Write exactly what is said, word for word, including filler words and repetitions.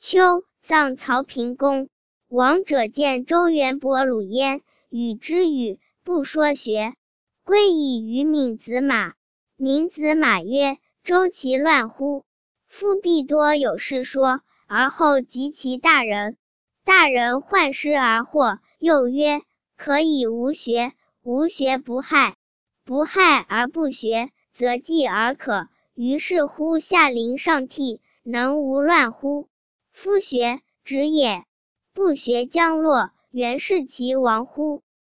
秋，葬曹平公。王者见周元伯鲁焉，与之语，不说学。归以于闵子马。闵子马曰：周其乱乎？夫必多有事说，而后及其大人。大人患失而惑，又曰：可以无学，无学不害，不害而不学，则继而可。于是乎下临上替，能无乱乎？夫学，止也；不学将落，原是其亡乎？